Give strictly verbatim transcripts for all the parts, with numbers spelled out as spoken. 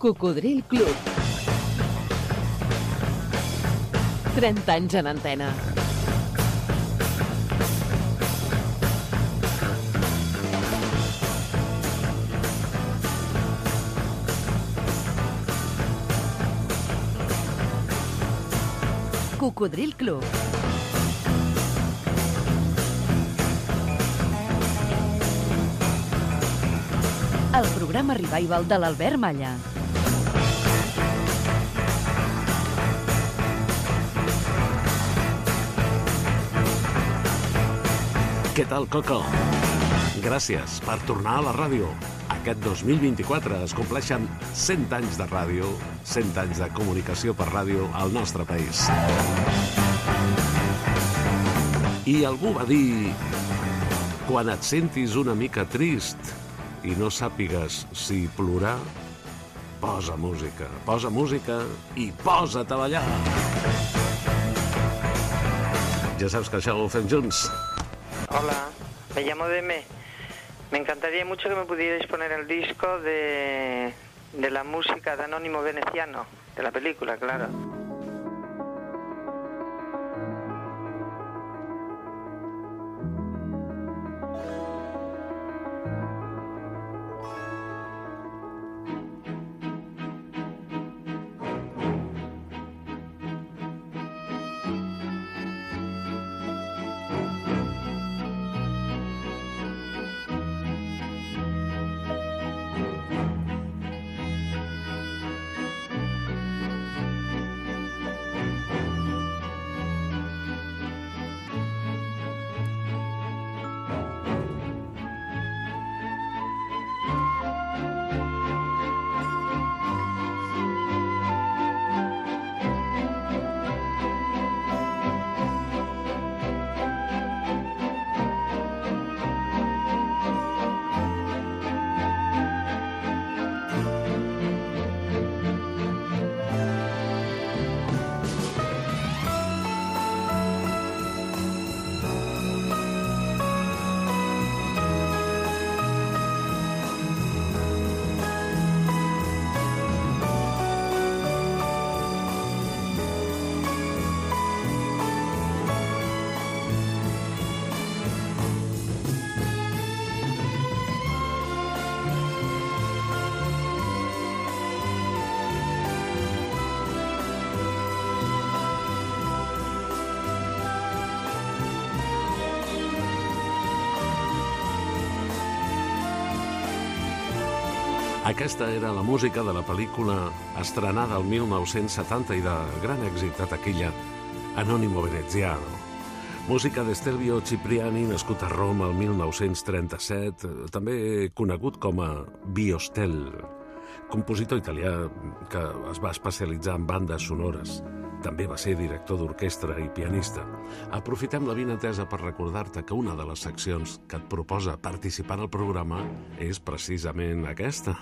Cocodril Club. trenta anys en antena. Cocodril Club. El programa revival de l'Albert Malla. Què tal, Coco? Gràcies per tornar a la ràdio. Aquest dos mil vint-i-quatre es compleixen cent anys de ràdio, cent anys de comunicació per ràdio al nostre país. I algú va dir: quan et sentis una mica trist i no sàpigues si plorar, posa música, posa música i posa't a ballar. Ja saps que això ho fem junts. Hola, me llamo Deme. Me encantaría mucho que me pudierais poner el disco de, de la música de Anónimo Veneciano, de la película, claro. Aquesta era la música de la pel·lícula estrenada el mil nou-cents setanta i de gran èxit a taquilla, Anónimo Veneziano. Música d'Estelvio Cipriani, nascut a Roma el mil nou-cents trenta-set, també conegut com a Biostel, compositor italià que es va especialitzar en bandes sonores. També va ser director d'orquestra i pianista. Aprofitem la vinentesa per recordar-te que una de les seccions que et proposa participar en el programa és precisament aquesta.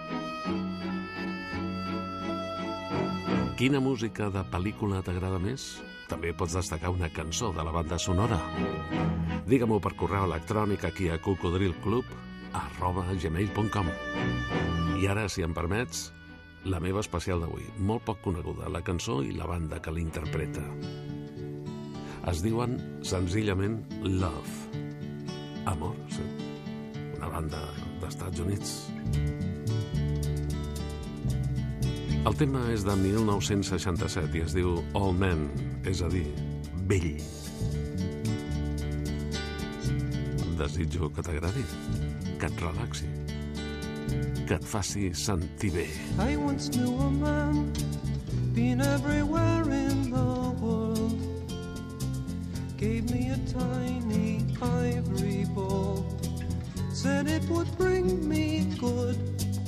Quina música de pel·lícula t'agrada més? També pots destacar una cançó de la banda sonora. Digue-m'ho per correu electrònic aquí a cocodrilclub arroba gmail punt com. I ara, si em permets, la meva especial d'avui, molt poc coneguda, la cançó i la banda que l'interpreta. Es diuen senzillament Love. Amor, sí. Una banda d'Estats Units. El tema és de mil nou-cents seixanta-set i es diu All Men, és a dir, vell. Desitjo que t'agradi, que et relaxi, que et faci sentir bé. I once knew a man, been everywhere in the world, gave me a tiny ivory ball, said it would bring me good,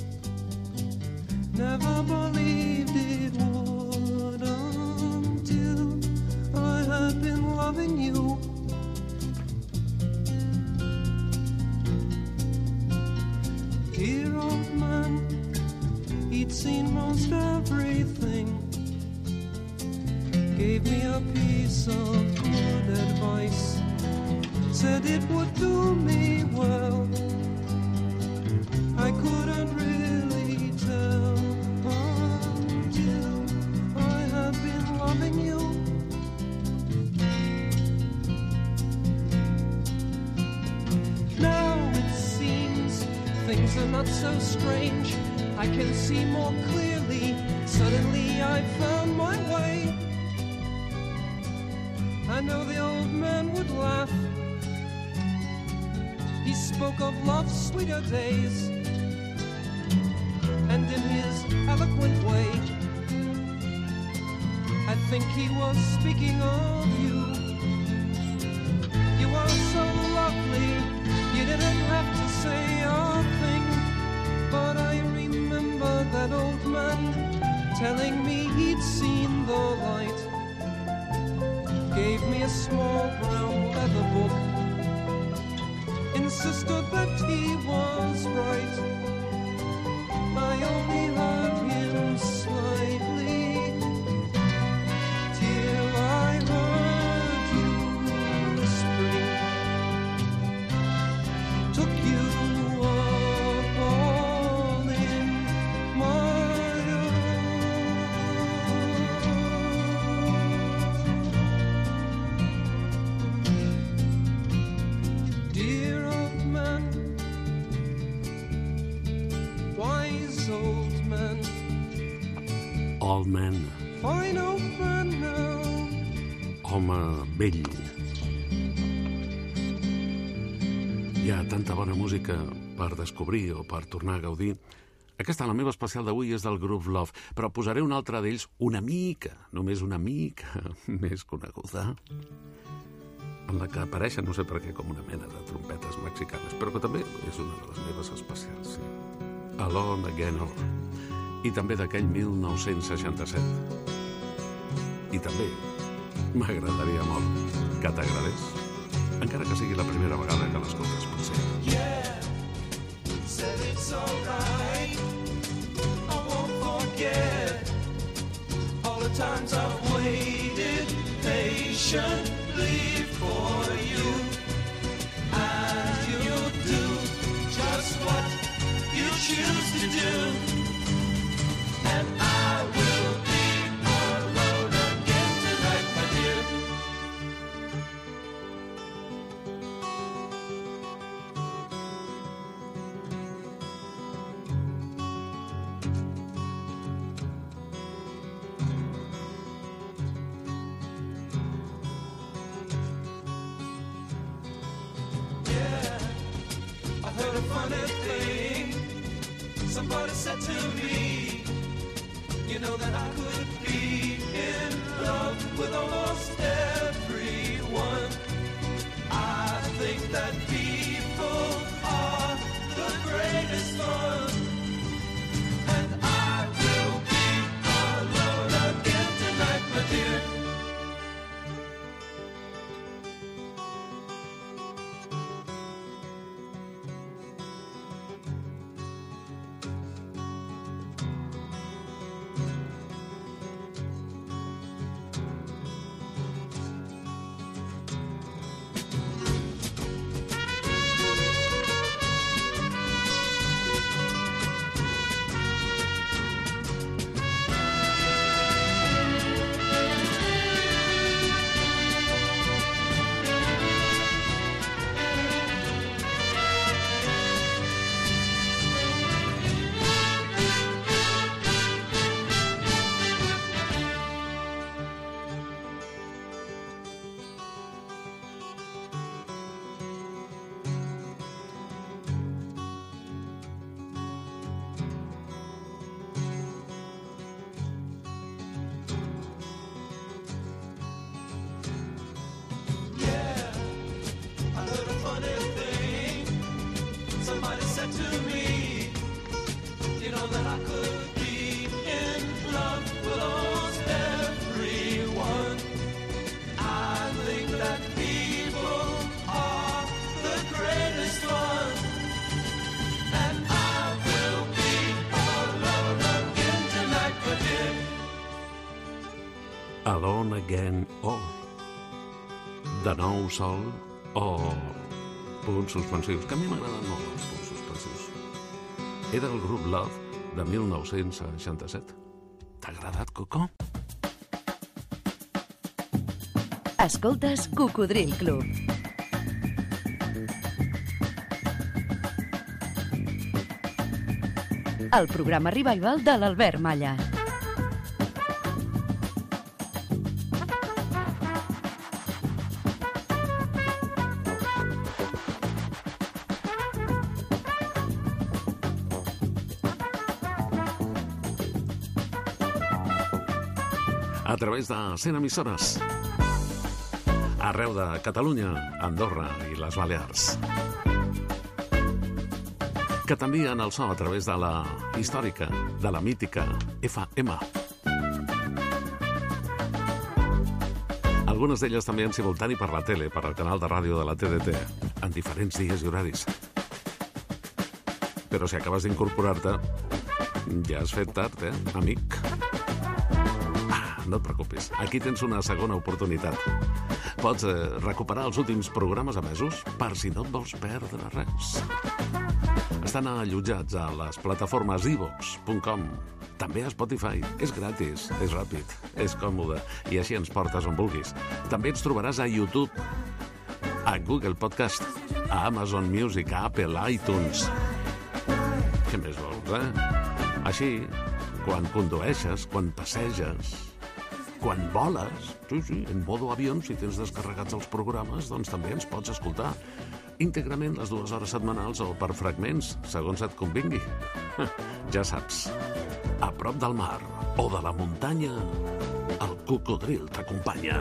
never believed it would until I had been loving you. Dear old man, he'd seen most everything, gave me a piece of good advice, said it would do me well. I couldn't really tell things are not so strange. I can see more clearly. Suddenly I found my way. I know the old man would laugh. He spoke of love's sweeter days, and in his eloquent way, I think he was speaking of you. You are so lovely, you didn't have to say a thing. But I remember that old man telling me he'd seen the light. Gave me a small brown leather book, insisted that he was right. I only heard him slightly till I heard you whispering, took you up all in my arms. Dear old man, wise old man, Old man, fine old man now. home vell. Hi ha tanta bona música per descobrir o per tornar a gaudir. Aquesta, la meva especial d'avui, és del grup Love, però posaré un altre d'ells una mica, només una mica més coneguda, en la que apareixen, no sé per què, com una mena de trompetes mexicanes, però que també és una de les meves especials, sí. Alone Again All. I també d'aquell mil nou-cents seixanta-set. I també m'agradaria molt que t'agradés, encara que sigui la primera vegada que l'escoltes, potser. Yeah, said it's alright. I won't forget all the times I've waited patiently for you. And you'll do just what you choose to do. And I will be alone again tonight, my dear. Yeah, I heard a funny thing. Somebody said to me, you know that I could be in love with almost everyone. I think that people are the greatest fun. And I will be alone again tonight, my dear. Alone Again All. De nou sol o punts suspensius, que a mi m'agraden molt els punts suspensius. Era el grup Love de mil nou-cents seixanta-set. T'ha agradat, Coco? Escoltes Cocodril Club. el programa Revival de l'Albert Malla. A través de cent emissores arreu de Catalunya, Andorra i les Balears, que t'envien el so a través de la històrica, de la mítica F M. Algunes d'elles també en simultani per la tele, per al canal de ràdio de la T D T, en diferents dies i horaris. Però si acabes d'incorporar-te, ja has fet tard, eh, amic? No et preocupis, aquí tens una segona oportunitat. Pots eh, recuperar els últims programes emesos per si no et vols perdre res. Estan allotjats a les plataformes i vox punt com, també a Spotify. És gratis, és ràpid, és còmode i així ens portes on vulguis. També ens trobaràs a YouTube, a Google Podcast, a Amazon Music, a Apple, a iTunes. Què més vols, eh? Així, quan condueixes, quan passeges, quan voles, sí, sí, en modo avió, si tens descarregats els programes, doncs també ens pots escoltar íntegrament les dues hores setmanals o per fragments, segons et convingui. Ja saps, a prop del mar o de la muntanya, el cocodril t'acompanya.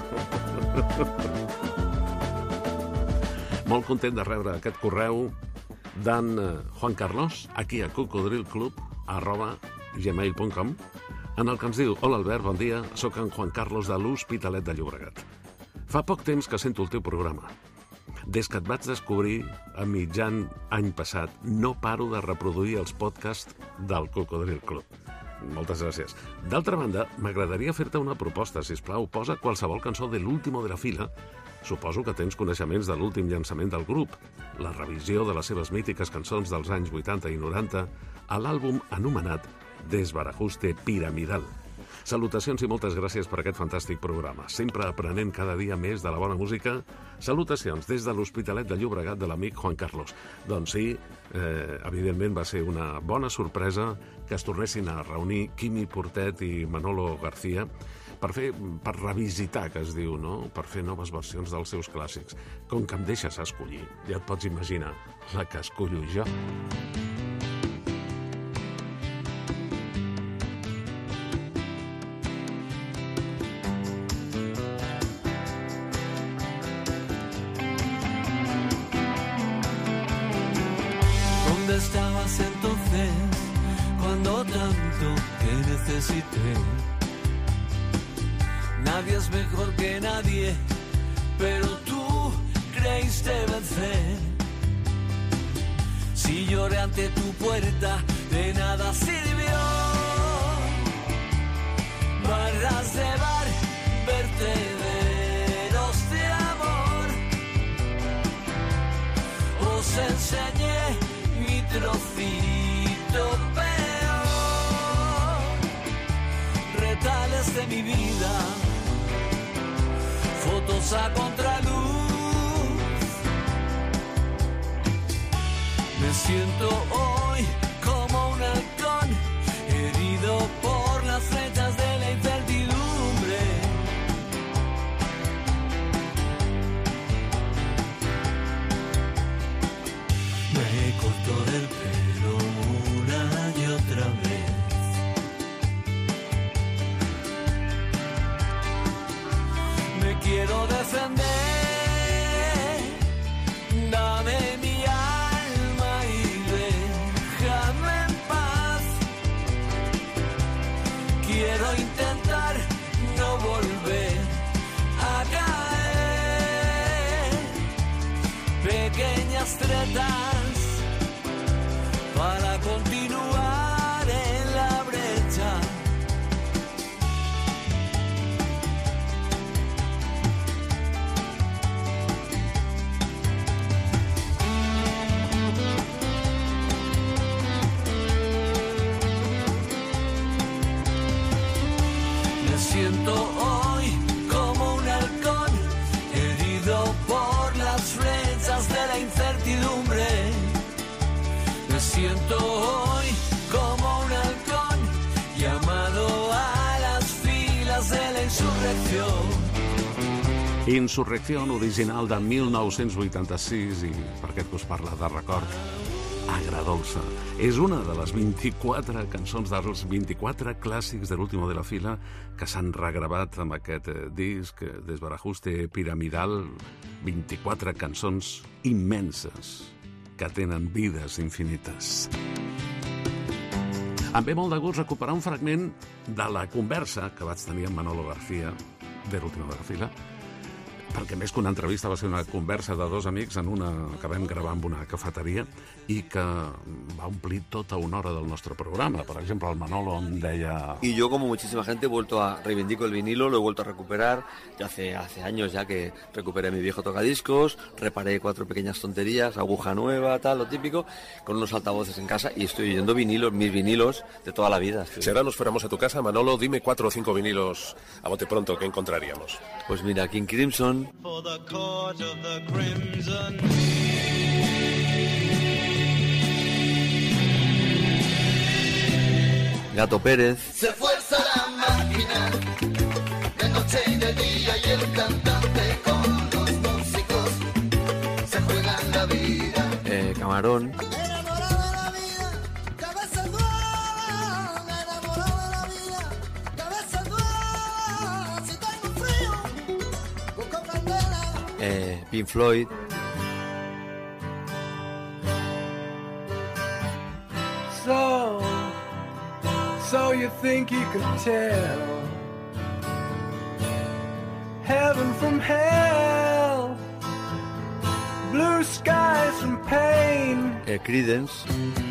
Molt content de rebre aquest correu d'en Juan Carlos, aquí a cocodrilclub arroba gmail punt com, en el que ens diu: hola Albert, bon dia, sóc en Juan Carlos de l'Hospitalet de Llobregat. Fa poc temps que sento el teu programa. Des que et vaig descobrir a mitjan any passat, no paro de reproduir els podcasts del Cocodril Club. Moltes gràcies. D'altra banda, m'agradaria fer-te una proposta, sisplau. Posa qualsevol cançó de l'último de la fila. Suposo que tens coneixements de l'últim llançament del grup, la revisió de les seves mítiques cançons dels anys vuitanta i noranta, a l'àlbum anomenat Desbarajuste Piramidal. Salutacions i moltes gràcies per aquest fantàstic programa. Sempre aprenent cada dia més de la bona música. Salutacions des de l'Hospitalet de Llobregat de l'amic Juan Carlos. Doncs sí, eh, evidentment va ser una bona sorpresa que es tornessin a reunir Quimi Portet i Manolo García per fer, per revisitar, que es diu, no? Per fer noves versions dels seus clàssics. Com que em deixes escollir, ja et pots imaginar la que escollo jo. ¿Dónde estabas entonces cuando tanto te necesité? Nadie es mejor que nadie, pero tú creíste vencer. Si lloré ante tu puerta, de nada sirvió. Barras de bar, vertederos de amor. Os enseñé mi trocito peor, retales de mi vida, fotos a contraluz. Me siento hoy como un halcón, herido por las flechas de la incertidumbre. Me cortó el pelo una y otra vez. Me quiero defender. Dame mi alma y déjame en paz. Quiero intentar no volver a caer. Pequeñas tretas para continuar en la brecha. Me siento hoy como un halcón, herido por las flechas de la incertidumbre. Me siento hoy como Insurrecció original de mil nou-cents vuitanta-sis i per aquest que us parla de record, Agradolça. És una de les vint-i-quatre cançons dels vint-i-quatre clàssics de l'último de la fila que s'han regravat amb aquest disc Desbarajuste Piramidal. vint-i-quatre cançons immenses que tenen vides infinites. Em ve molt de gust recuperar un fragment de la conversa que vaig tenir amb Manolo García de l'último de la fila, perquè més que una entrevista va ser una conversa de dos amics en una que vam gravar en una cafeteria i que va omplir tota una hora del nostre programa. Per exemple, el Manolo em deia... Y yo, como muchísima gente, he vuelto a reivindico el vinilo, lo he vuelto a recuperar. Ya hace, hace años ya que recuperé mi viejo tocadiscos, reparé cuatro pequeñas tonterías, aguja nueva, tal, lo típico, con unos altavoces en casa y estoy oyendo vinilos, mis vinilos de toda la vida. Si ahora nos fuéramos a tu casa, Manolo, dime cuatro o cinco vinilos a bote pronto que encontraríamos. Pues mira, King Crimson, For the court of the crimson. Gato Pérez, Se fuerza la máquina de noche y de día y el cantante con los músicos se juegan la vida. eh, Camarón, Enamorado de la vida, cabeza dura. Enamorado de la vida, cabeza dura. Si tengo frío, busco candela. eh, Pink Floyd, So, so you think you could tell heaven from hell, blue skies from pain. eh, Creedence,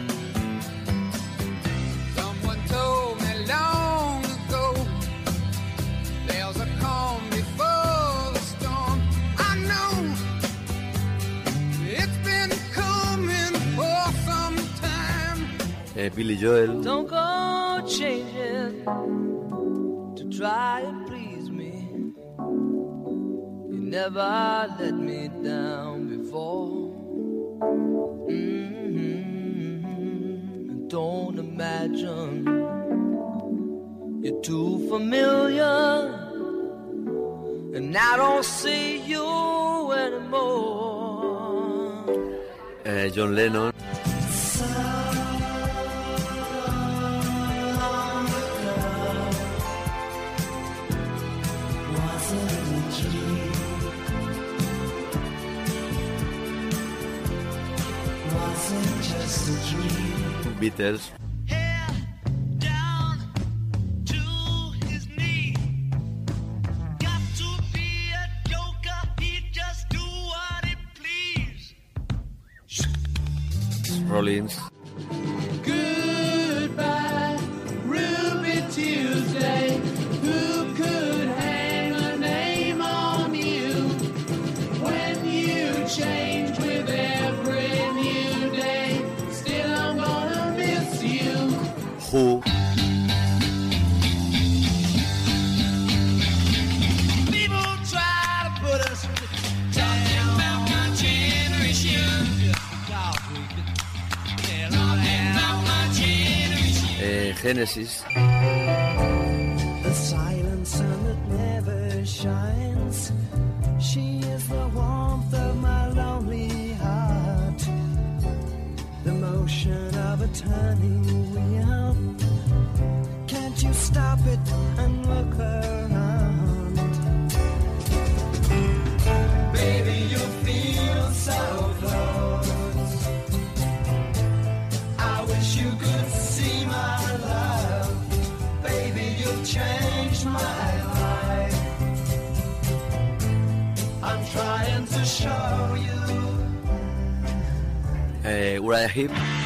Someone told me long ago there's a calm before the storm. I know it's been coming for some time. eh, Billy Joel, Don't go changing to try and please me. You never let me down before. Mm-hmm. Don't imagine you're too familiar, and I don't see you anymore. eh, John Lennon, Beatles, Down to his knee. Got to be a joker. He just do what he please. Rollins, Goodbye, Ruby Tuesday. Who could hang a name on you when you change with every new day? Still, I'm gonna miss you. Who, People try to put us talking about my generation. Talking about my generation. eh, Genesis, The silent sun that never shines. She is the warmth of my lonely heart. The motion of a turning wheel. Can't you stop it and look around? Baby, you feel so close. I wish you could see my love. Baby, you've changed my life. I'm trying to show you. eh, Uriah Heep,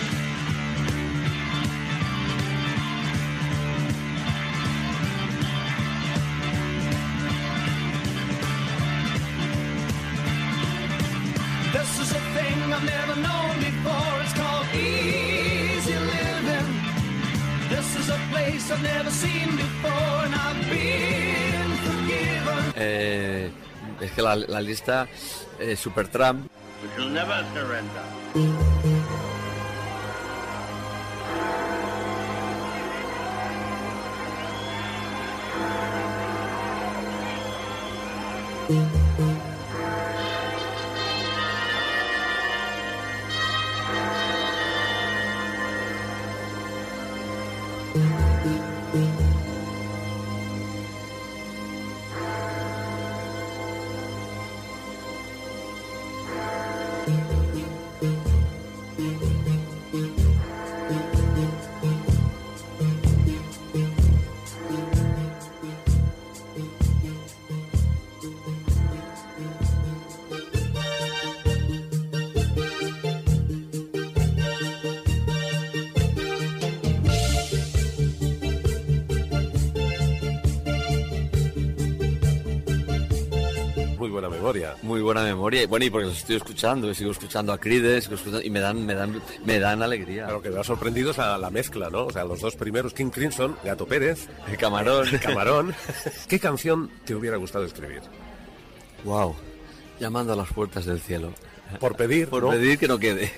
This is a thing I've never known before. It's called easy living. This is a place I've never seen before, and I've been forgiven. eh, es que la, la lista, eh, Supertramp, We shall never surrender. Thank you. memoria. Muy buena memoria. Y bueno, y porque los estoy escuchando, sigo escuchando a Creedence, sigo escuchando, y me dan, me dan, me dan alegría. Lo que me ha sorprendido es la, la mezcla, ¿no? O sea, los dos primeros, King Crimson, Gato Pérez, El Camarón. El Camarón. ¿Qué canción te hubiera gustado escribir? Wow. Llamando a las puertas del cielo. Por pedir, Por ¿no? pedir que no quede.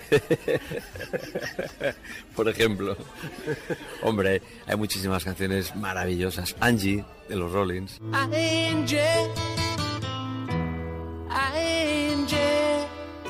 Por ejemplo. Hombre, hay muchísimas canciones maravillosas. Angie, de los Rollins. Angie, Angie,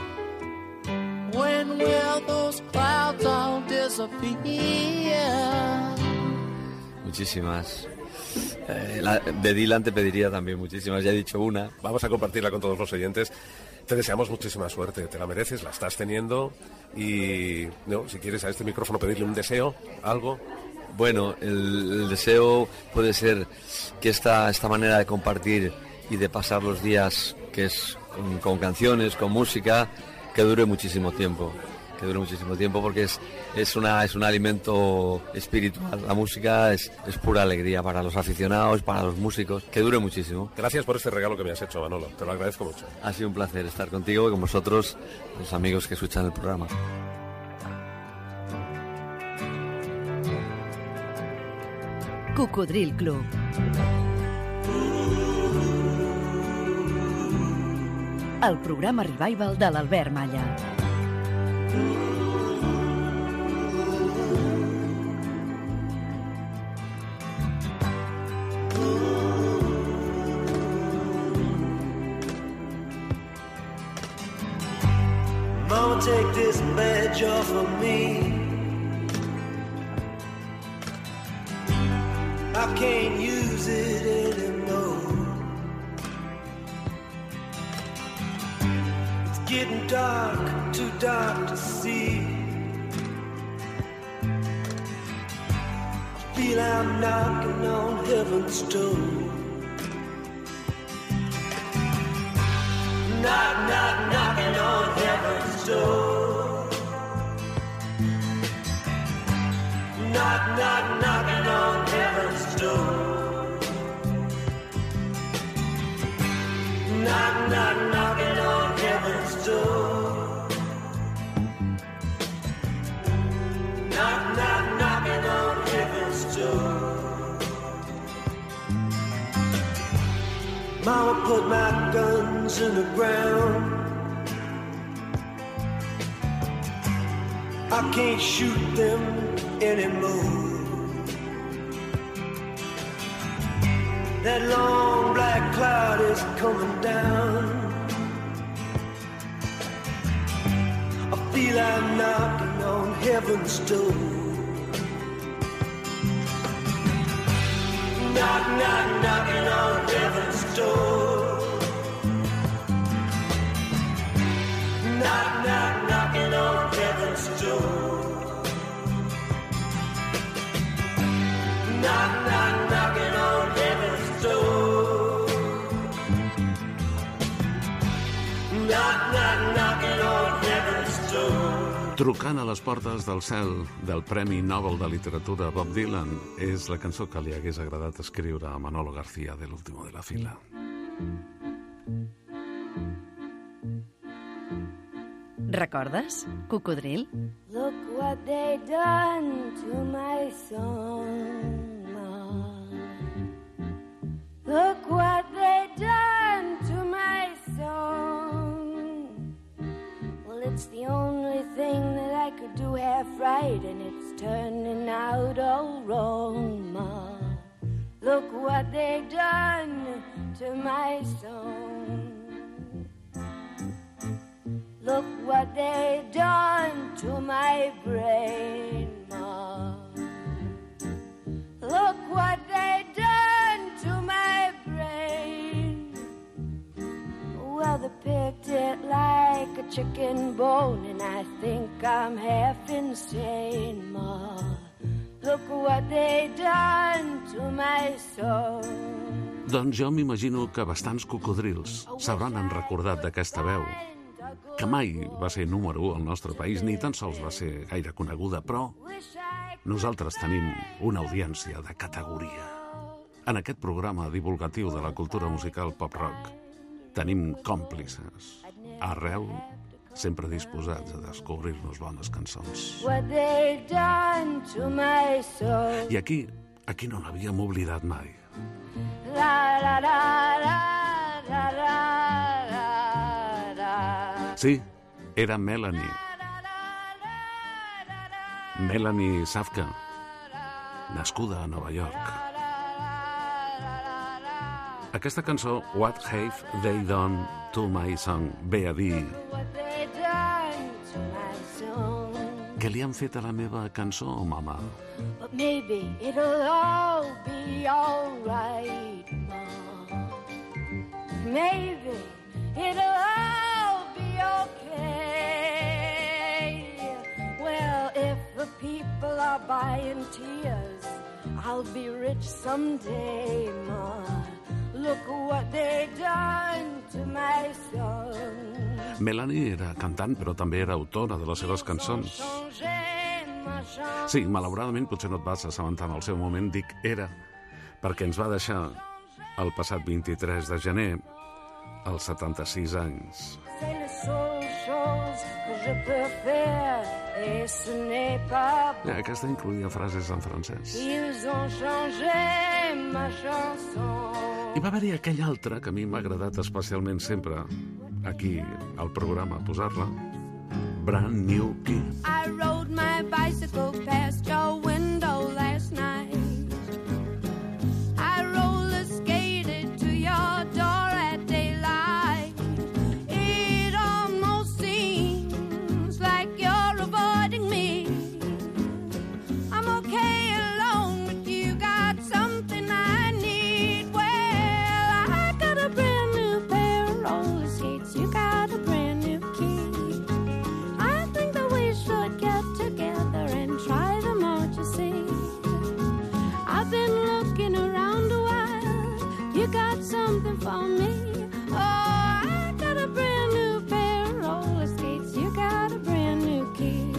when will those clouds all disappear? Muchísimas. Eh, la, de Dylan te pediría también muchísimas, ya he dicho una. Vamos a compartirla con todos los oyentes. Te deseamos muchísima suerte, te la mereces, la estás teniendo y no, si quieres a este micrófono pedirle un deseo, algo. Bueno, el, el deseo puede ser que esta, esta manera de compartir y de pasar los días, que es con, con canciones, con música, que dure muchísimo tiempo. Que dure muchísimo tiempo porque es, es, una, es un alimento espiritual. La música es, es pura alegría para los aficionados, para los músicos. Que dure muchísimo. Gracias por este regalo que me has hecho, Manolo. Te lo agradezco mucho. Ha sido un placer estar contigo y con vosotros, los amigos que escuchan el programa. Cocodril Club. El programa Revival de l'Albert Malla. Mama, take this badge off of me. I can't use it anymore. It's getting dark, too dark to see. I feel I'm knocking on heaven's door. Knock, knock, knocking on heaven's door. Knock, knock, knocking on heaven's door. Knock, knock, knocking on heaven's door. Knock, knock, knocking on heaven's door. Mama put my guns in the ground. I can't shoot them anymore. That long black cloud is coming down. I feel I'm knocking on heaven's door. Knock, knock, knocking on heaven's door. Knock, knock, knocking on heaven's door. Knock, knock, knocking on heaven's door. Knock, knock, knocking on heaven's door. Trucant a les portes del cel del Premi Nobel de Literatura Bob Dylan és la cançó que li hagués agradat escriure a Manolo García de l'último de la fila. Recordes, Cocodril? Look what they done to my song, Ma. Look what they done to my song. Well, it's the only thing that I could do half right, and it's turning out all wrong, Ma. Look what they done to my song. Look what they done to my brain, Ma. Look what they done to my brain. Well, they picked it like a chicken bone, and I think I'm half insane, Ma. Look what they done to my soul. Doncs jo m'imagino que bastants cocodrils s'hauran recordat d'aquesta veu, que mai va ser número u al nostre país, ni tan sols va ser gaire coneguda, però nosaltres tenim una audiència de categoria. En aquest programa divulgatiu de la cultura musical pop-rock tenim còmplices arreu, sempre disposats a descobrir-nos bones cançons. What they done to my soul. I aquí, aquí no n'havíem oblidat mai. La, la, la, la, la, la, la, la. Sí, era Melanie. Melanie Safka, nascuda a Nova York. Aquesta cançó, What Have They Done to My Song, ve a dir What they done to my soul. què li han fet a la meva cançó, mama? But maybe it'll all be all right, Mom. Maybe it'll all be okay. Well, if the people are buying tears, I'll be rich someday, Mom. Look what they done to my son. Melanie era cantant, però també era autora de les seves cançons. Sí, malauradament, potser no et vas assabentar en el seu moment, dic era, perquè ens va deixar el passat vint-i-tres de gener, als setanta-sis anys. Ja, aquesta incloïa frases en francès. I va haver-hi aquell altre que a mi m'ha agradat especialment sempre, aquí al programa, posar-la, Brand New Key. I rode my bicycle past your window last night. I roller skated to your door at daylight. It almost seems like you're avoiding me. I'm okay alone, but you got something I need. Well, I got a brand new pair of roller skates. You got a brand new key. I think that we should get together and try them out, you see. I've been looking around a while. You got something for me. Oh, I got a brand new pair of roller skates. You got a brand new key.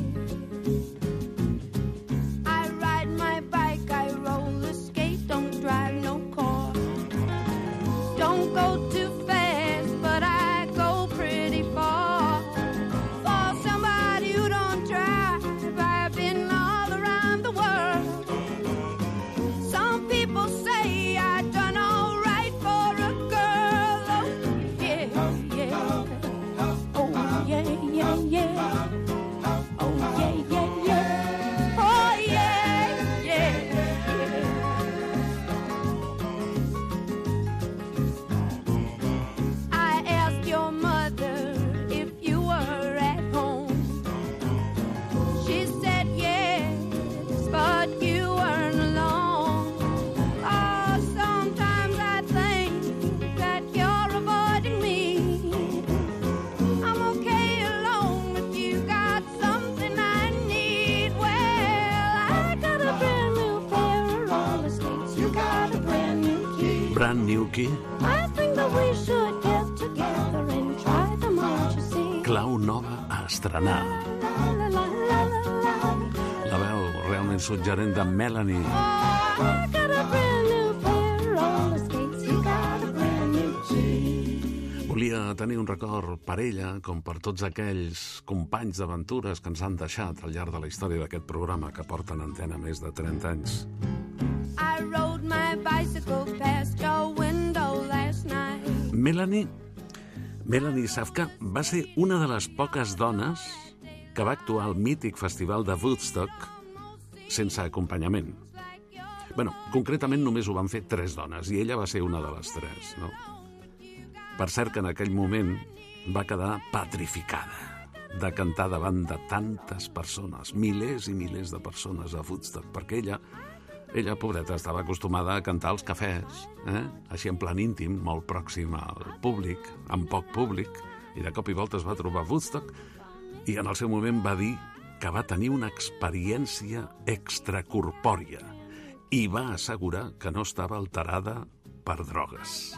I ride my bike, I roller skate, don't drive no car. Don't go too fast, but I go pretty far. For somebody who don't drive, I've been all around the world. Some people say I done all right for a girl. Oh, yeah, yeah. Oh, yeah, yeah, yeah. Oh, yeah, yeah, yeah. Oh, yeah, yeah, yeah. I asked your mother if you were at home. She said yes, but you weren't alone. Oh, sometimes I think that you're avoiding me. I'm okay alone, but you got something I need. Well, I got a brand new pair of roller skates. You got a brand new key. Brand New Key, I think that we should get together and try them out, you see. clau nova a estrenar. La, la, la, la, la. La veu realment suggerent de Melanie. Oh, I got a brand new pair of roller skates. You got a brand new key. Volia tenir un record per ella, com per tots aquells companys d'aventures que ens han deixat al llarg de la història d'aquest programa, que porten antena més de trenta anys. I rode my bicycle past your window last night. Melanie, Melanie Safka va ser una de les poques dones que va actuar al mític festival de Woodstock sense acompanyament. Bueno, concretament només ho van fer tres dones i ella va ser una de les tres, no? Per cert que en aquell moment va quedar petrificada de cantar davant de tantes persones, milers i milers de persones a Woodstock, perquè ella, ella, pobreta, estava acostumada a cantar als cafès, eh? Així en plan íntim, molt pròxim al públic, amb poc públic, i de cop i volta es va trobar a Woodstock i en el seu moment va dir que va tenir una experiència extracorpòria i va assegurar que no estava alterada per drogues.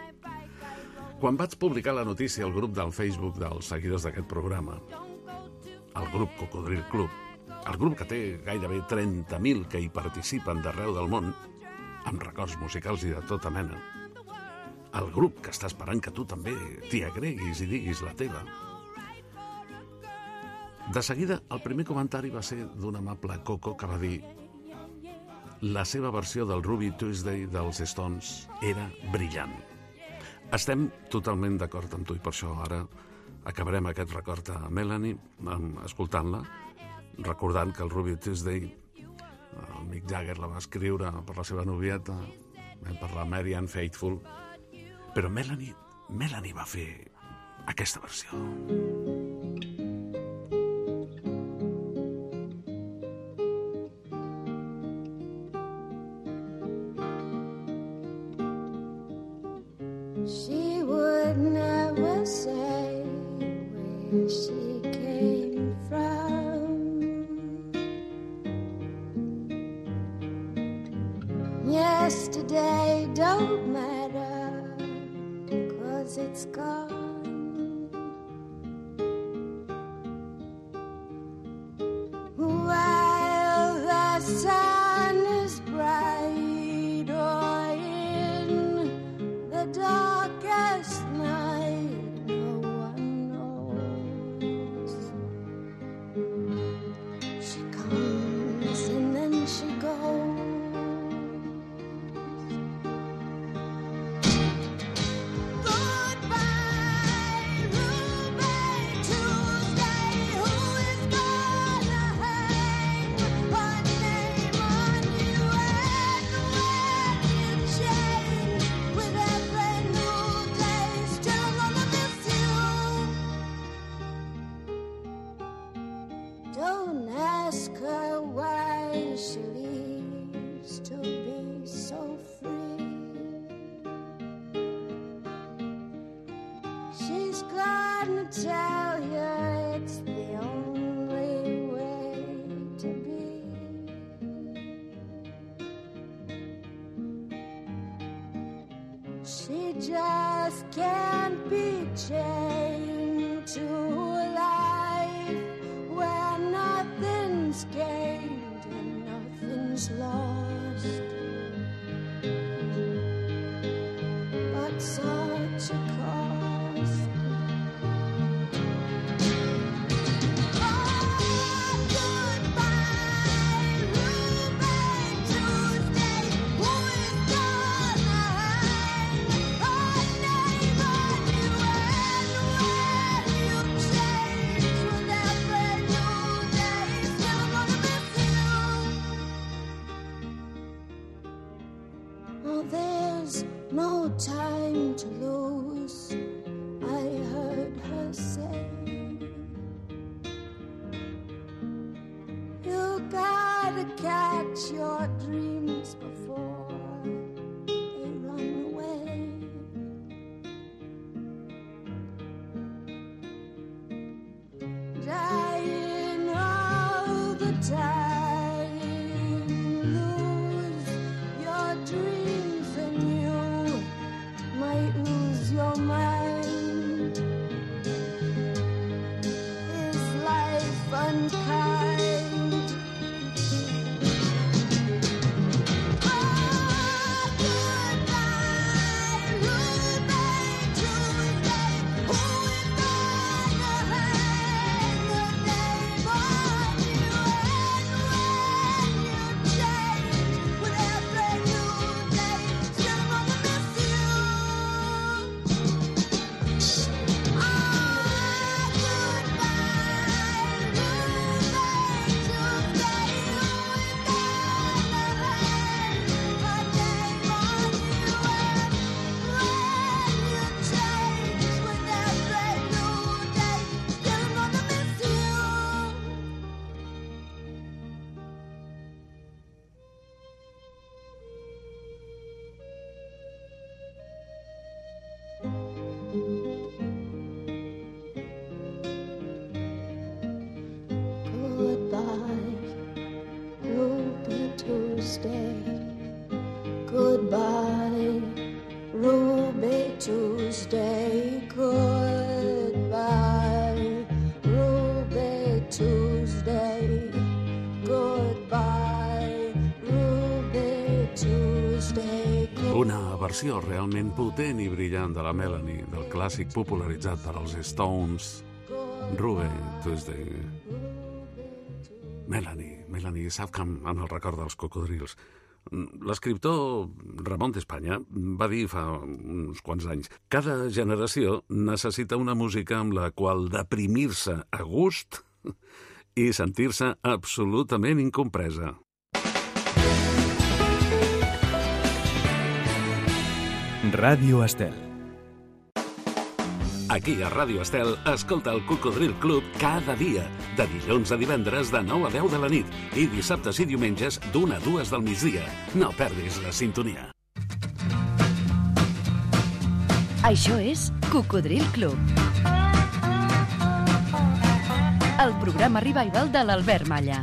Quan vaig publicar la notícia al grup del Facebook dels seguidors d'aquest programa, el grup Cocodril Club, el grup que té gairebé trenta mil que hi participen d'arreu del món, amb records musicals i de tota mena, el grup que està esperant que tu també t'hi agreguis i diguis la teva. De seguida, el primer comentari va ser d'un amable Coco que va dir la seva versió del Ruby Tuesday dels Stones era brillant. Estem totalment d'acord amb tu i per això ara acabarem aquest record a Melanie escoltant-la, recordant que el Ruby Tuesday el Mick Jagger la va escriure per la seva novieta, per la Mary Ann Faithfull, però Melanie, Melanie va fer aquesta versió. She would never say where she came from. Yesterday don't matter, 'cause it's gone. While the sun is bright or in the darkest night, no one knows. She comes and then she goes. Don't ask her why she leaves to be so free. She's gonna tell you it's the only way to be. She just can't be chained to a life where nothing's gained and nothing's lost. But such a cost. Oh, goodbye, Ruby Tuesday. Who is gonna hang her name on you and when you change with every new day? Still gonna miss you. Oh, there's no time to lose, I heard her say. You gotta catch your dreams before they run away. Dying all the time, lose your dreams and you might lose your mind. Is life unkind? Oh, goodbye, Ruby Tuesday. Who is gonna hang her name on you and when you change with every new day? Still gonna miss you. Ah, goodbye, Ruby Tuesday. Who is gonna hang her name on you and when you change with every new day? Still gonna miss you. Goodbye, Ruby Tuesday. Goodbye, Ruby Tuesday. Goodbye, Ruby Tuesday. Goodbye, Ruby Tuesday. Goodbye. Una versió realment potent i brillant de la Melanie, del clàssic popularitzat per als Stones, Ruby Tuesday. Melanie, Melanie Safcam en el record dels cocodrils. L'escriptor Ramon d'Espanya va dir fa uns quants anys: cada generació necessita una música amb la qual deprimir-se a gust i sentir-se absolutament incompresa. Ràdio Estel. Aquí a Ràdio Estel, escolta el Cocodril Club cada dia, de dilluns a divendres de nou a deu de la nit i dissabtes i diumenges d'una a dues del migdia. No perdis la sintonia. Això és Cocodril Club, el programa revival de l'Albert Malla.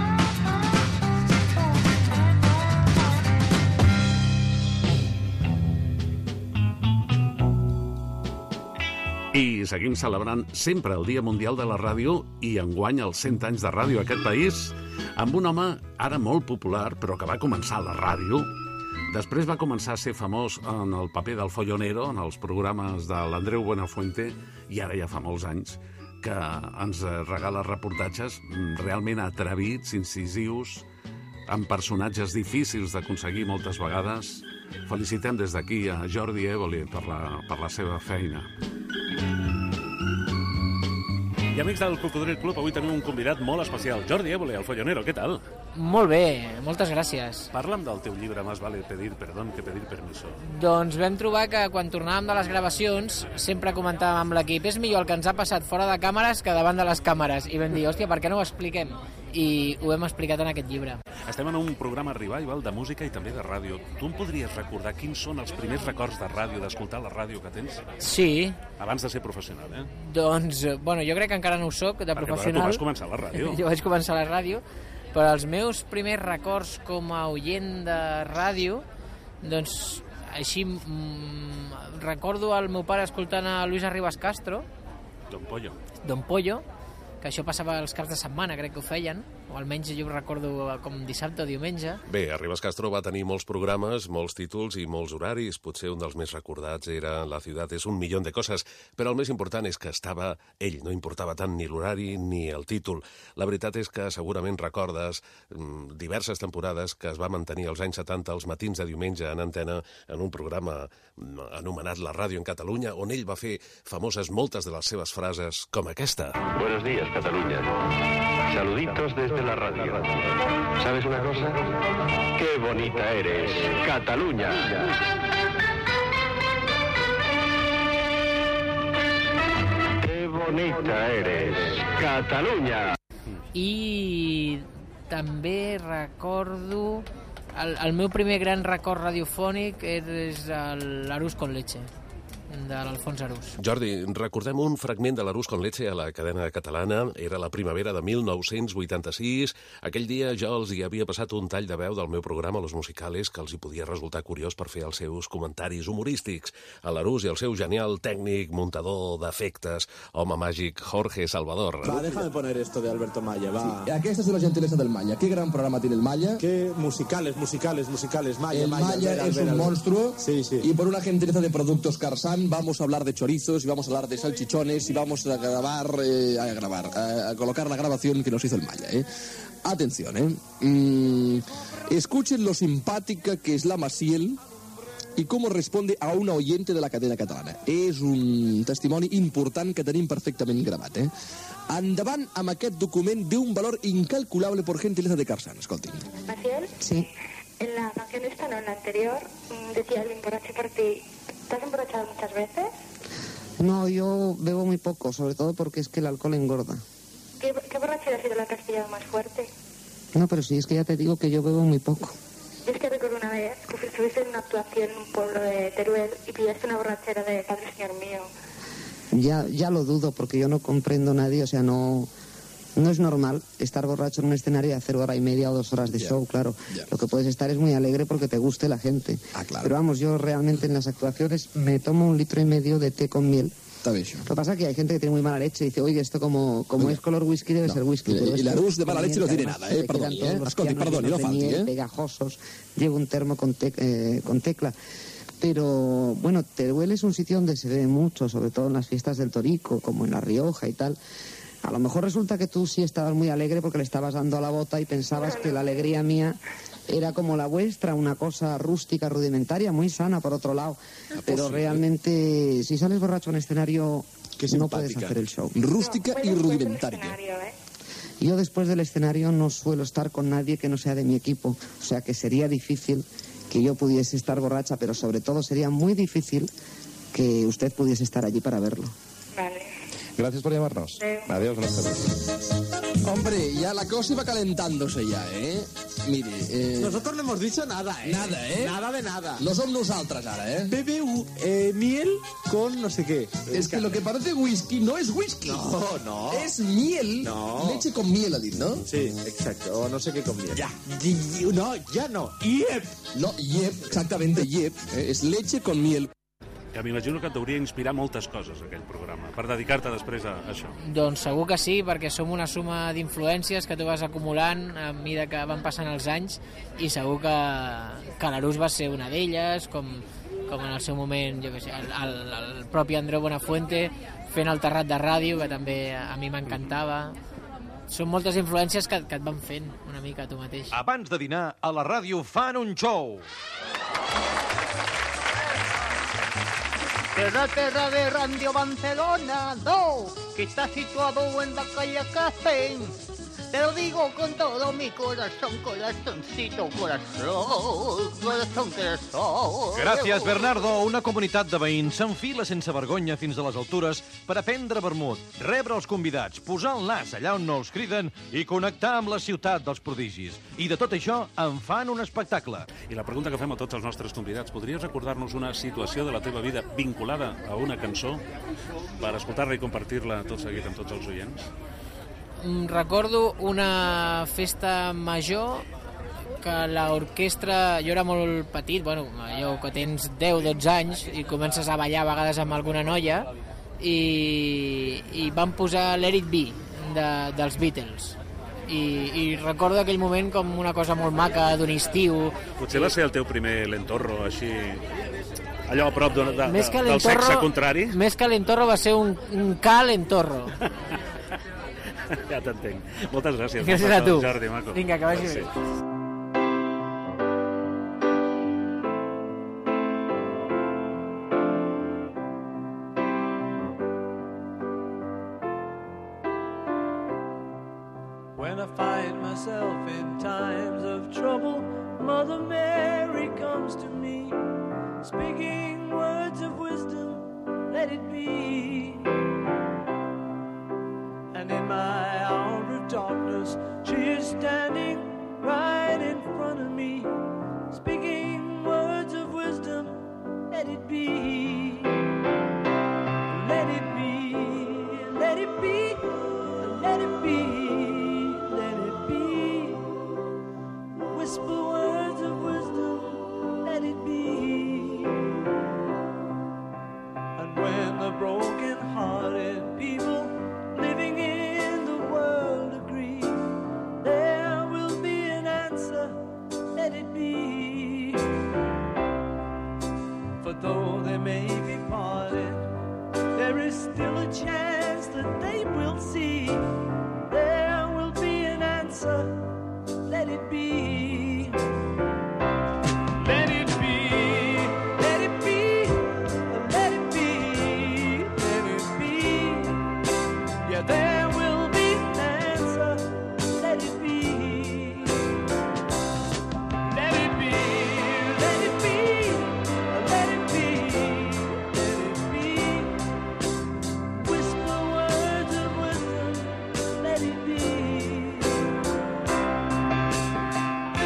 I seguim celebrant sempre el Dia Mundial de la Ràdio i enguany els cent anys de ràdio a aquest país amb un home ara molt popular però que va començar a la ràdio. Després va començar a ser famós en el paper del follonero en els programes de l'Andreu Buenafuente i ara ja fa molts anys que ens regala reportatges realment atrevits, incisius, amb personatges difícils d'aconseguir moltes vegades. Felicitem des d'aquí a Jordi Évole per la, per la seva feina. I amics del Cocodril Club, avui tenim un convidat molt especial, Jordi Évole, el follonero, què tal? Molt bé, moltes gràcies. Parla'm del teu llibre Más vale pedir perdón que pedir permiso. Doncs vam trobar que quan tornàvem de les gravacions sempre comentàvem amb l'equip: és millor el que ens ha passat fora de càmeres que davant de les càmeres. I vam dir, hòstia, per què no ho expliquem? I ho hem explicat en aquest llibre. Estem en un programa revival de música i també de ràdio. Tu em podries recordar quins són els primers records de ràdio, d'escoltar la ràdio que tens? Sí. Abans de ser professional, eh? Doncs, bueno, jo crec que encara no ho soc, de Perquè, professional. Tu vas començar a la ràdio. Jo vaig començar a la ràdio, però els meus primers records com a oient de ràdio, doncs, així, mm, recordo el meu pare escoltant a Luis Arribas Castro. Don Pollo. Don Pollo, que això passava els caps de setmana, crec que ho feien, o almenys jo ho recordo com dissabte o diumenge. Bé, Arribas Castro va tenir molts programes, molts títols i molts horaris. Potser un dels més recordats era La ciutat és un millón de coses, però el més important és que estava ell, no importava tant ni l'horari ni el títol. La veritat és que segurament recordes mm, diverses temporades que es va mantenir als anys setanta, els matins de diumenge en antena, en un programa mm, anomenat La Ràdio en Catalunya, on ell va fer famoses moltes de les seves frases, com aquesta. Buenos días, Cataluña. Saluditos desde la radio. ¿Sabes una cosa? ¡Qué bonita eres, Cataluña! ¡Qué bonita eres, Cataluña! I també recordo... El, el meu primer gran record radiofònic és l'Arús con leche, de l'Alfons Arús. Jordi, recordem un fragment de l'Arús con leche a la cadena catalana. Era la primavera de mil nou-cents vuitanta-sis. Aquell dia jo els hi havia passat un tall de veu del meu programa Los Musicales que els hi podia resultar curiós per fer els seus comentaris humorístics. A l'Arús i el seu genial tècnic, muntador d'efectes, home màgic Jorge Salvador. Va, déjame poner esto de Alberto Maya, va. Sí, aquesta és la gentilesa del Maya. Qué gran programa tiene el Maya. Qué musicales, musicales, musicales. Maya, el Maya, Maya Albert, es Albert, un Albert. monstruo. Sí, sí. Y por una gentileza de productos Carsan vamos a hablar de chorizos y vamos a hablar de salchichones y vamos a grabar, eh, a grabar, a, a colocar la grabación que nos hizo el Maya, ¿eh? Atención, ¿eh? Mm, escuchen lo simpática que es la Maciel y cómo responde a una oyente de la cadena catalana. És un testimoni important que tenim perfectament gravat, eh? Endavant amb aquest document d'un valor incalculable por gentileza de Carsan. Escoltin. Maciel, sí. En la canción esta, no en la anterior, decía el emborracho por ti. ¿Te has emborrachado muchas veces? No, yo bebo muy poco, sobre todo porque es que el alcohol engorda. ¿Qué, qué borrachera ha sido la que has pillado más fuerte? No, pero sí, es que ya te digo que yo bebo muy poco. Yo es que recuerdo una vez que estuviste en una actuación en un pueblo de Teruel y pillaste una borrachera de Padre Señor mío. Ya, ya lo dudo, porque yo no comprendo a nadie, o sea, no... No es normal estar borracho en un escenario y hacer hora y media o dos horas de yeah. show, claro. Yeah. Lo que puedes estar es muy alegre porque te guste la gente. Ah, claro. Pero vamos, yo realmente en las actuaciones me tomo un litro y medio de té con miel Está bien, Lo que pasa es que hay gente que tiene muy mala leche y dice, oye, esto como, como Oye, es color whisky debe no, ser whisky. y- pero y esto la Rus de mala es leche no tiene además nada, eh, se quedan perdoni, todos eh. los Escolti, pianos perdoni, llenos no de falti, miel, eh. pegajosos, llevo un termo con, tec- eh, con tecla. Pero, bueno, Teruel es un sitio donde se ve mucho, sobre todo en las fiestas del Torico, como en La Rioja y tal. A lo mejor resulta que tú sí estabas muy alegre porque le estabas dando a la bota y pensabas que la alegría mía era como la vuestra, una cosa rústica, rudimentaria, muy sana, por otro lado. Pero posible. realmente, si sales borracho en escenario, Qué no puedes simpática. hacer el show. Rústica y rudimentaria. Yo después del escenario no suelo estar con nadie que no sea de mi equipo, o sea que sería difícil que yo pudiese estar borracha, pero sobre todo sería muy difícil que usted pudiese estar allí para verlo. Vale. Gracias por llamarnos. Adiós, buenas tardes. Hombre, ya la cosa iba calentándose ya, ¿eh? Mire, eh... Nosotros no hemos dicho nada, ¿eh? Nada, ¿eh? Nada de nada. No som nosaltres ara, eh? B B U, eh, miel con no sé qué. Es que lo que parece whisky no es whisky. No, no. Es miel. No. Leche con miel, ha dit, ¿no? Sí, exacto. O no sé qué con miel. Ya. Y- No, ya no. Yep. No, yep, exactamente, yep. Eh? És leche con miel. Que m'imagino que et deuria inspirar moltes coses, aquell programa, per dedicar-te després a això. Doncs segur que sí, perquè som una suma d'influències que tu vas acumulant a mesura que van passant els anys i segur que, que l'Arús va ser una d'elles, com, com en el seu moment, jo què sé, el, el, el propi Andreu Buenafuente fent el terrat de ràdio, que també a mi m'encantava. Són moltes influències que, que et van fent una mica tu mateix. Abans de dinar, a la ràdio fan un show. De la tierra de Radio Barcelona, do, que está situado en la calle Castell. Te lo digo con todo mi corazón, corazoncito, corazón, corazón, corazón. Gràcies, Bernardo. Una comunitat de veïns s'enfila sense vergonya fins a les altures per aprendre vermut, rebre els convidats, posar el nas allà on no els criden i connectar amb la ciutat dels prodigis. I de tot això en fan un espectacle. I la pregunta que fem a tots els nostres convidats, podries recordar-nos una situació de la teva vida vinculada a una cançó per escoltar-la i compartir-la tot seguit amb tots els oients? Recordo una festa major que l'orquestra, jo era molt petit, bueno, allò que tens deu dotze anys i comences a ballar a vegades amb alguna noia i, i van posar Let It Be de, dels Beatles i, i recordo aquell moment com una cosa molt maca d'un estiu. Potser va ser el teu primer lentorro, així, allò a prop de, de, Més que del sexe l'entorro- contrari? Més que l'entorro va ser un, un ca l'entorro. Ja t'entenc. Moltes gràcies. Gràcies a tu. Jordi, maco. Vinga, que vagi bé. When I find myself in times of trouble, Mother Mary comes to me, speaking words of wisdom, let it be. And in my hour of darkness, she is standing right in front of me, speaking words of wisdom, let it be. Let it be, let it be, let it be, let it be. Whisper words of wisdom, let it be. And when the broken-hearted people living in the world agree, there will be an answer, let it be. For though they may be parted, there is still a chance that they will see. There will be an answer, let it be. Let it be, let it be, let it be, let it be. Yeah, there will be an answer, let it be. Let it be, let it be, let it be, let it be. Whisper words of wisdom, let it be.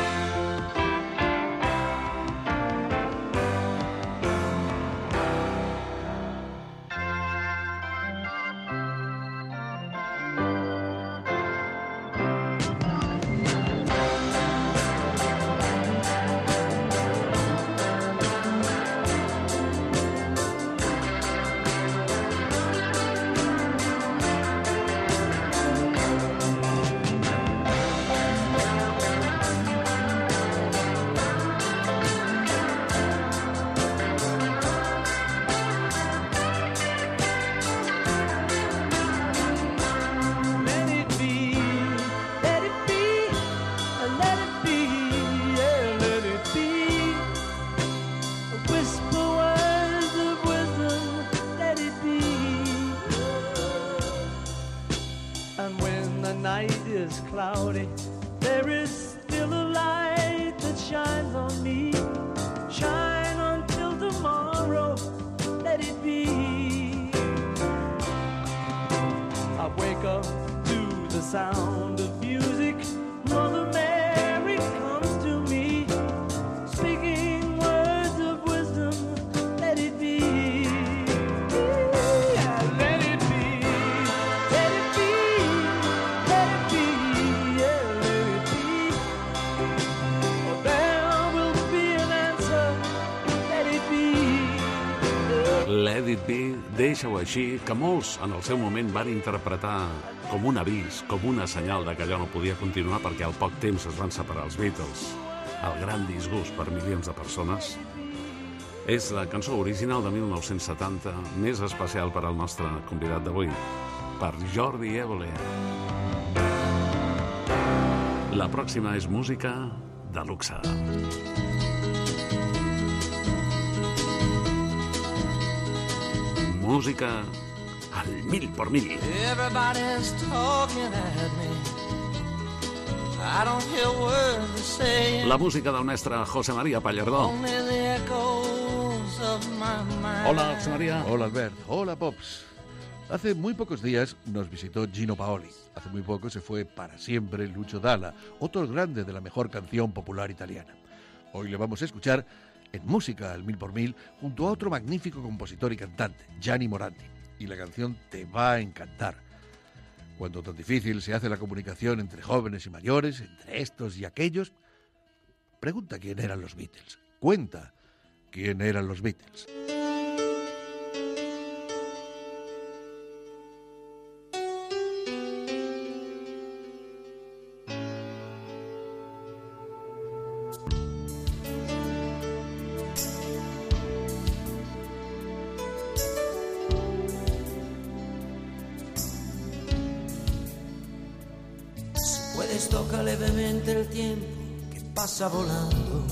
Deixa-ho així, que molts en el seu moment van interpretar com un avís, com una senyal de que allò no podia continuar perquè al poc temps es van separar els Beatles. El gran disgust per milions de persones. És la cançó original de mil nou-cents setanta, més especial per al nostre convidat d'avui, per Jordi Évole. La pròxima és música de luxe. Música al mil por mil. Everybody's talking at me. I don't hear words they're saying. La música del mestre José María Pallardó. Only the echoes of my mind. Hola, José María. Hola, Albert. Hola, Pops. Hace muy pocos días nos visitó Gino Paoli. Hace muy poco se fue para siempre Lucio Dalla, otro grande de la mejor canción popular italiana. Hoy le vamos a escuchar en música al mil por mil junto a otro magnífico compositor y cantante, Gianni Morandi. Y la canción te va a encantar. Cuando tan difícil se hace la comunicación entre jóvenes y mayores, entre estos y aquellos, pregunta quién eran los Beatles. Cuenta quién eran los Beatles. Puedes tocar levemente el tiempo que pasa volando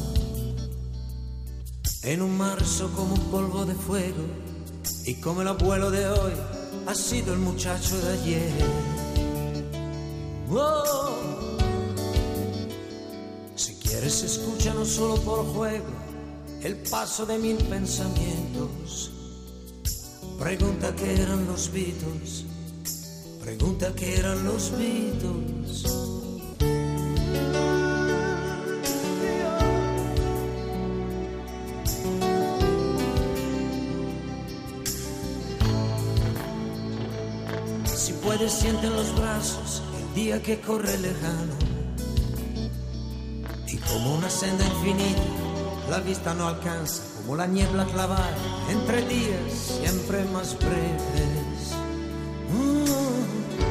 en un marzo como un polvo de fuego, y como el abuelo de hoy ha sido el muchacho de ayer. Oh. Si quieres escucha no solo por juego el paso de mil pensamientos. Pregunta qué eran los Beatles. Pregunta qué eran los Beatles. Si puedes siente en los brazos el día que corre lejano, y como una senda infinita la vista no alcanza, como la niebla clavada entre días siempre más breves. Mm.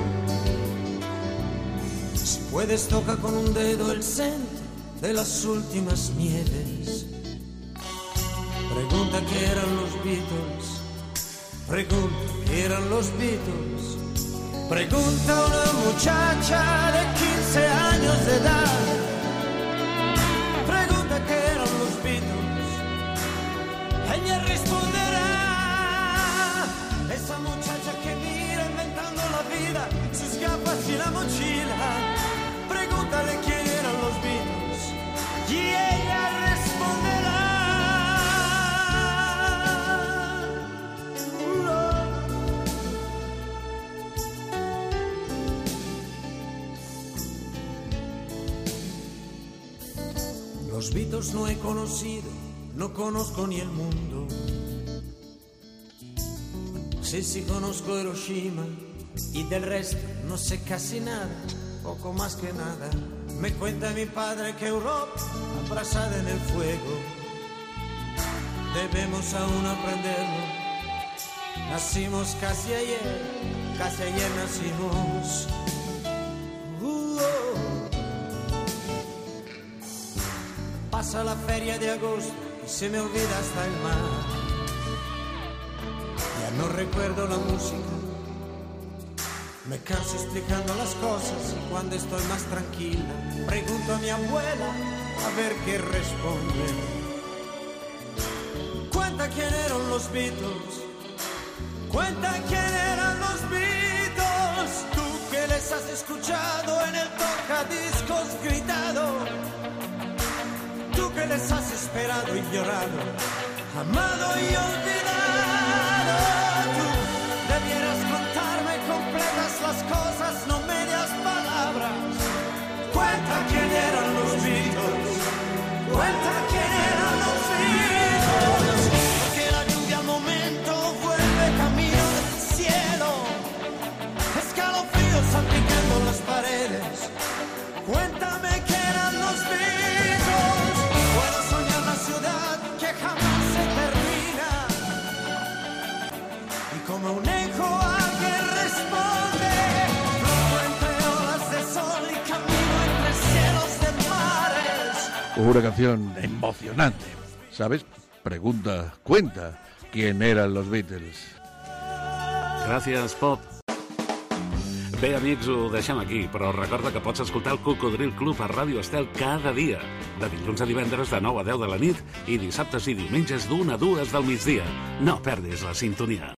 Si puedes toca con un dedo el centro de las últimas nieves. Pregunta qué eran los Beatles. Pregunta qué eran los Beatles. Pregunta a una muchacha de quince años de edad. Pregunta qué eran los Beatles. Ella responderá. Esa muchacha que mira inventando la vida, sus gafas y la mochila. Pregúntale quién eran los Beatles y ella responderá. Los Beatles no he conocido, no conozco ni el mundo. Sí, sí conozco Hiroshima y del resto no sé casi nada, poco más que nada. Me cuenta mi padre que Europa abrasada en el fuego. Debemos aún aprenderlo. Nacimos casi ayer, casi ayer nacimos. Uh, oh. Pasa la feria de agosto y se me olvida hasta el mar. Ya no recuerdo la música. Me canso explicando las cosas y cuando estoy más tranquila pregunto a mi abuela a ver qué responde. Cuenta quién eran los Beatles. Cuenta quién eran los Beatles. Tú que les has escuchado en el tocadiscos gritado. Tú que les has esperado y llorado, amado y olvidado. Tú debieras contarme completas las cosas, no medias palabras. Cuenta quién eran los Beatles. Cuenta quién eran los Beatles. Porque la lluvia al momento vuelve camino del cielo. Escalofríos salpicando las paredes. Cuéntame qué eran los Beatles. Puedo soñar la ciudad que jamás se termina. Y Una canción emocionante. ¿Sabes? Pregunta, cuenta, ¿quién eran los Beatles? Gràcies, Pop. Bé, amics, ho deixem aquí, però recorda que pots escoltar el Cocodril Club a Ràdio Estel cada dia, de dilluns a divendres de nou a deu de la nit i dissabtes i diumenges d'una a dues del migdia. No perdis la sintonia.